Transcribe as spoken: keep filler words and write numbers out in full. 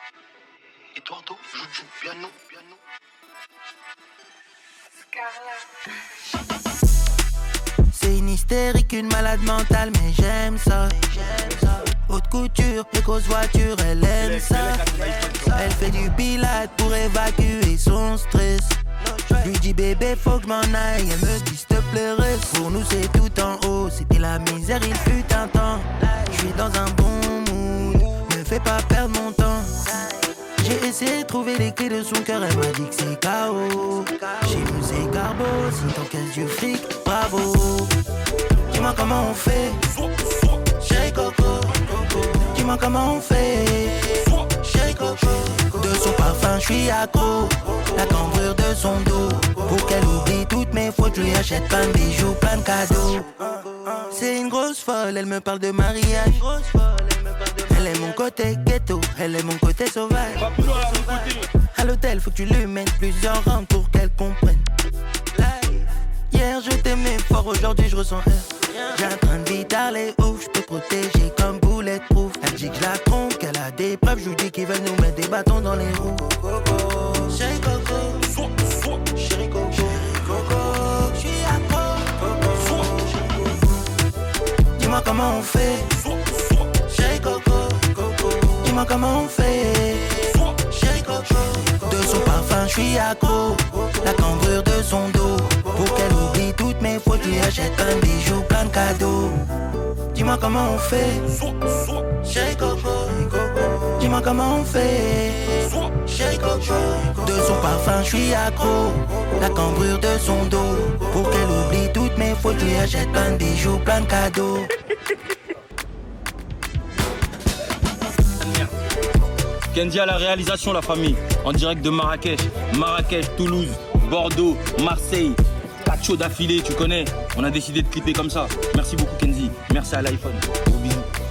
Eduardo joue du piano, piano. C'est une hystérique, une malade mentale, mais j'aime ça. Haute couture, les grosses voitures, elle aime ça. Elle fait du pilates pour évacuer son stress. Lui dis bébé faut que je m'en aille, elle me dit s'il te plaît reste. Pour nous c'est tout en haut, c'était la misère il fut un temps. Je suis dans un bon mood, me fais pas perdre mon temps. J'ai essayé de trouver les clés de son cœur, elle m'a dit que c'est K O. Chez nous c'est Carbo, si t'encaisses du fric, bravo. Dis-moi comment on fait, chérie Coco. Dis-moi comment on fait, chérie Coco. De son parfum je suis accro, la cambrure de son dos. Pour qu'elle oublie toutes mes fautes, je lui achète plein de bijoux, plein de cadeaux. C'est une grosse folle, elle me parle de mariage. Elle est mon côté ghetto, elle est mon côté sauvage. À l'hôtel, faut que tu lui mettes plusieurs rangs pour qu'elle comprenne. Hier je t'aimais fort, aujourd'hui je ressens elle. J'ai un train de vie tard les ouf, je peux protéger comme bulletproof. Elle dit que je la trompe, qu'elle a des preuves, je vous dis qu'ils veulent nous mettre des bâtons dans les roues. Chérie Coco, chérie Coco, je suis accro. Dis-moi comment on fait, chérie Coco. Dis-moi comment on fait, chérie Coco. De son parfum je suis accro, la cambrure de son dos. Pour qu'elle oublie toutes mes fautes, je lui achète plein de bijoux, plein de cadeaux. Dis-moi comment on fait, chérie Coco. Dis-moi comment on fait, chérie Coco. De son parfum je suis accro, la cambrure de son dos. Pour qu'elle oublie toutes mes fautes, je lui achète plein de bijoux, plein de cadeaux. Kenzie à la réalisation, la famille. En direct de Marrakech, Marrakech, Toulouse, Bordeaux, Marseille. Quatre shows d'affilée, tu connais. On a décidé de clipper comme ça. Merci beaucoup Kenzie. Merci à l'iPhone. Gros bisous.